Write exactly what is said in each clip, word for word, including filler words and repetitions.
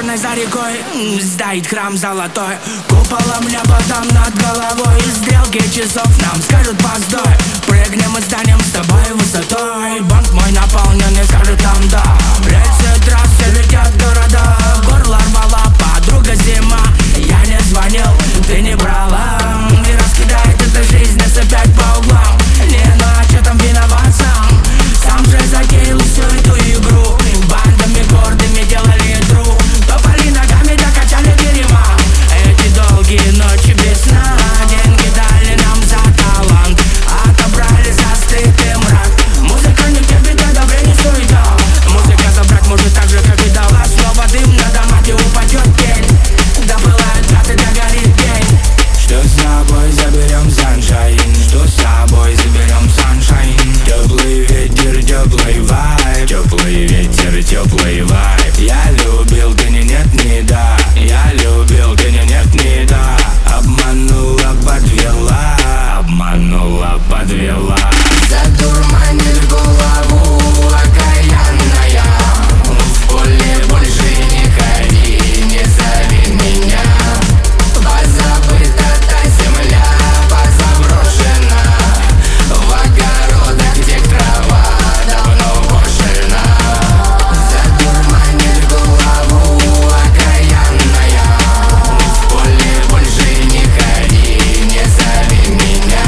черной за рекой стоит храм золотой, куполом небо там над головой. Стрелки часов нам скажут постой, прыгнем и станем с тобой высотой. Банк мой наполнен и скажет там да. Рельсы трассы летят города, горло рвала подруга зима. Я не звонил, ты не брала, и раскидает эта жизнь нас опять по углам. Не, ну а чё там виноват сам? Сам же затеял всю эту игру, бандами гордыми делали друг. Топали ногами, докачали дерьма. Эти долгие ночи без сна, деньги дали нам за талант, отобрали за стыд и мрак. Музыка не терпит одобрений, суета. Музыка забрать может так же, как и дала. Снова дым на домате упадет тень, да бывает даты, догорит день. Что с собой заберем саншайн, что с собой заберем саншайн. Теплый ветер, теплый вайб, теплый ветер, теплый вайб. Я любил, ты не нет, не да. Я любил, ты не нет, не да. Обманула, подвела, обманула, подвела. Задурманит голову окаянная. В поле больше не ходи, не зови меня. Позабыта та земля, позаброшена. В огородах, где трава давно кошена. Задурманит голову окаянная. В поле больше не ходи, не зови меня.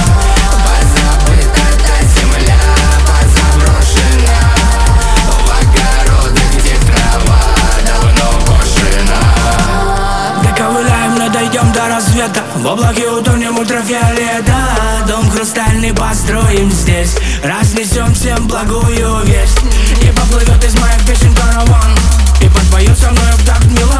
Позабыта та земля, позаброшена. В огородах, где трава давно кошена. Доковыляем, но дойдем до рассвета, в облаке утонем ультрафиолета. Дом хрустальный построим здесь, разнесем всем благую весть. И поплывет из моих песен караван, и подпоет со мной в такт мелодия.